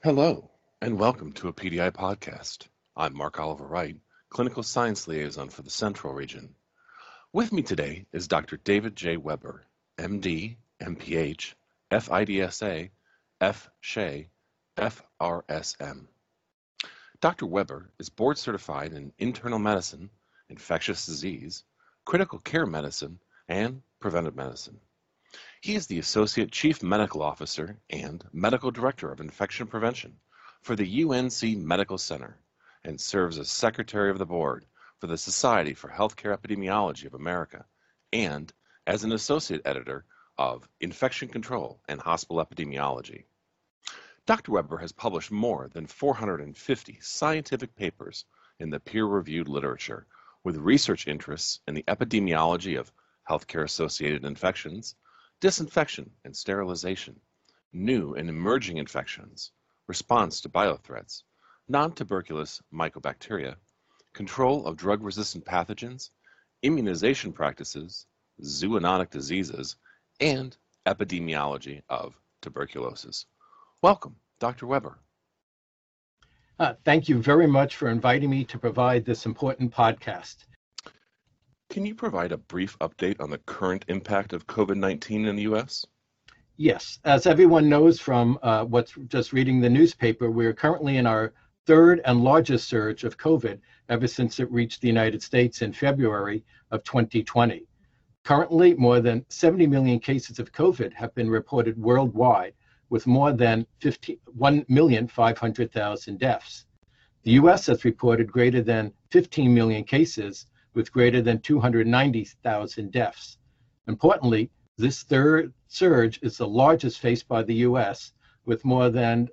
Hello, and welcome to a PDI podcast. I'm Mark Oliver Wright, Clinical Science Liaison for the Central Region. With me today is Dr. David J. Weber, MD, MPH, FIDSA, FSHA, FRSM. Dr. Weber is board certified in internal medicine, infectious disease, critical care medicine, and preventive medicine. He is the Associate Chief Medical Officer and Medical Director of Infection Prevention for the UNC Medical Center and serves as Secretary of the Board for the Society for Healthcare Epidemiology of America and as an Associate Editor of Infection Control and Hospital Epidemiology. Dr. Weber has published more than 450 scientific papers in the peer-reviewed literature with research interests in the epidemiology of healthcare-associated infections, disinfection and sterilization, new and emerging infections, response to biothreats, non-tuberculous mycobacteria, control of drug-resistant pathogens, immunization practices, zoonotic diseases, and epidemiology of tuberculosis. Welcome, Dr. Weber. Thank you very much for inviting me to provide this important podcast. Can you provide a brief update on the current impact of COVID-19 in the U.S.? Yes, as everyone knows from what's just reading the newspaper, we're currently in our third and largest surge of COVID ever since it reached the United States in February of 2020. Currently, more than 70 million cases of COVID have been reported worldwide, with more than 1,500,000 deaths. The U.S. has reported greater than 15 million cases, with greater than 290,000 deaths. Importantly, this third surge is the largest faced by the U.S., with more than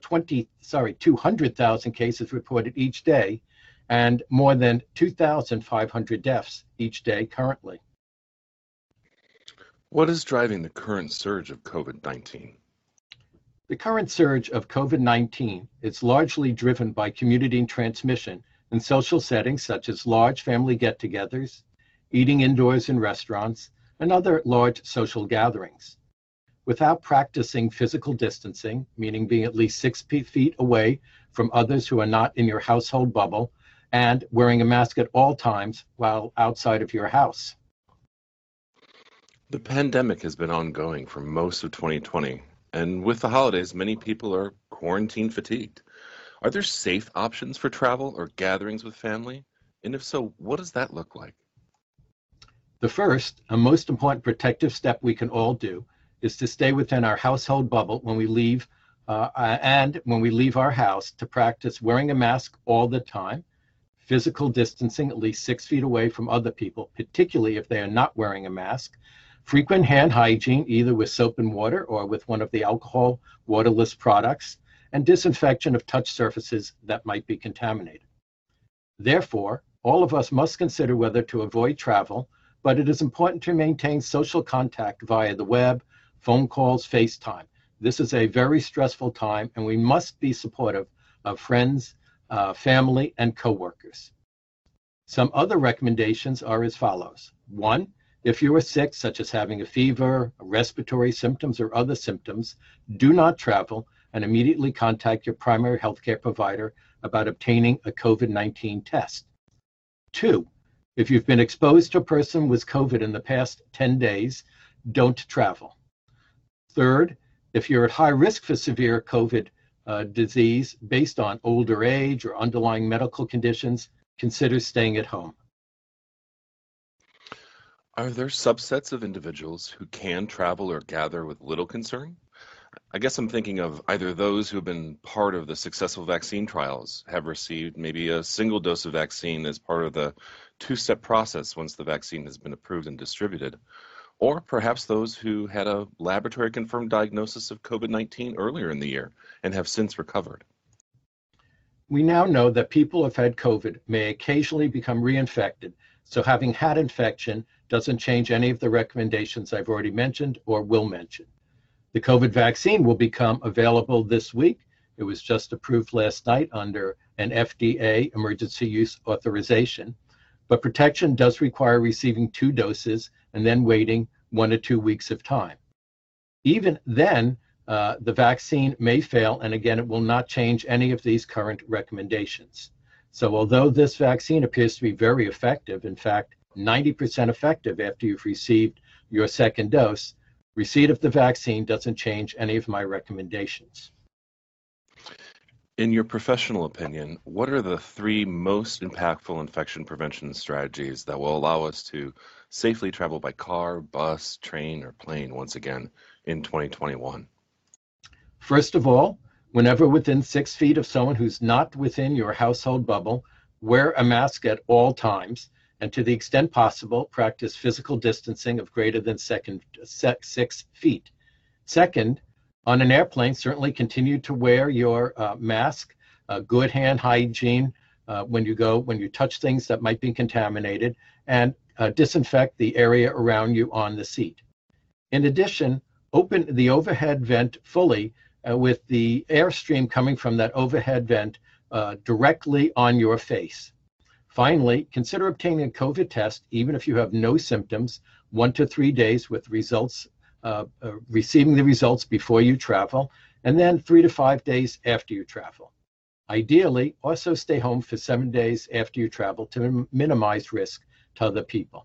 200,000 cases reported each day and more than 2,500 deaths each day currently. What is driving the current surge of COVID-19? The current surge of COVID-19 is largely driven by community transmission in social settings such as large family get-togethers, eating indoors in restaurants, and other large social gatherings. Without practicing physical distancing, meaning being at least 6 feet away from others who are not in your household bubble, and wearing a mask at all times while outside of your house. The pandemic has been ongoing for most of 2020, and with the holidays, many people are quarantine fatigued. Are there safe options for travel or gatherings with family? And if so, what does that look like? The first and most important protective step we can all do is to stay within our household bubble when we leave our house, to practice wearing a mask all the time, physical distancing at least 6 feet away from other people, particularly if they are not wearing a mask, frequent hand hygiene, either with soap and water or with one of the alcohol waterless products, and disinfection of touch surfaces that might be contaminated. Therefore, all of us must consider whether to avoid travel, but it is important to maintain social contact via the web, phone calls, FaceTime. This is a very stressful time, and we must be supportive of friends, family, and coworkers. Some other recommendations are as follows. 1, if you are sick, such as having a fever, respiratory symptoms, or other symptoms, do not travel and immediately contact your primary healthcare provider about obtaining a COVID-19 test. 2, if you've been exposed to a person with COVID in the past 10 days, don't travel. 3rd, if you're at high risk for severe COVID disease based on older age or underlying medical conditions, consider staying at home. Are there subsets of individuals who can travel or gather with little concern? I guess I'm thinking of either those who have been part of the successful vaccine trials, have received maybe a single dose of vaccine as part of the 2-step process once the vaccine has been approved and distributed, or perhaps those who had a laboratory-confirmed diagnosis of COVID-19 earlier in the year and have since recovered. We now know that people who have had COVID may occasionally become reinfected, so having had infection doesn't change any of the recommendations I've already mentioned or will mention. The COVID vaccine will become available this week. It was just approved last night under an FDA emergency use authorization, but protection does require receiving 2 doses and then waiting 1 or 2 weeks of time. Even then, the vaccine may fail, and again, it will not change any of these current recommendations. So although this vaccine appears to be very effective, in fact, 90% effective after you've received your second dose, receipt of the vaccine doesn't change any of my recommendations. In your professional opinion, what are the 3 most impactful infection prevention strategies that will allow us to safely travel by car, bus, train, or plane once again in 2021? First of all, whenever within 6 feet of someone who's not within your household bubble, wear a mask at all times, and to the extent possible, practice physical distancing of greater than 6 feet. Second, on an airplane, certainly continue to wear your mask, good hand hygiene when you touch things that might be contaminated, and disinfect the area around you on the seat. In addition, open the overhead vent fully with the airstream coming from that overhead vent directly on your face. Finally, consider obtaining a COVID test, even if you have no symptoms, 1 to 3 days with results, receiving the results before you travel, and then 3 to 5 days after you travel. Ideally, also stay home for 7 days after you travel to minimize risk to other people.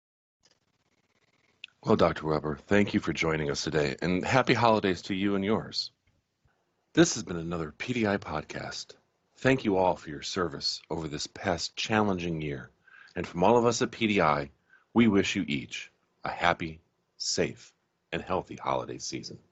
Well, Dr. Weber, thank you for joining us today, and happy holidays to you and yours. This has been another PDI podcast. Thank you all for your service over this past challenging year. And from all of us at PDI, we wish you each a happy, safe, and healthy holiday season.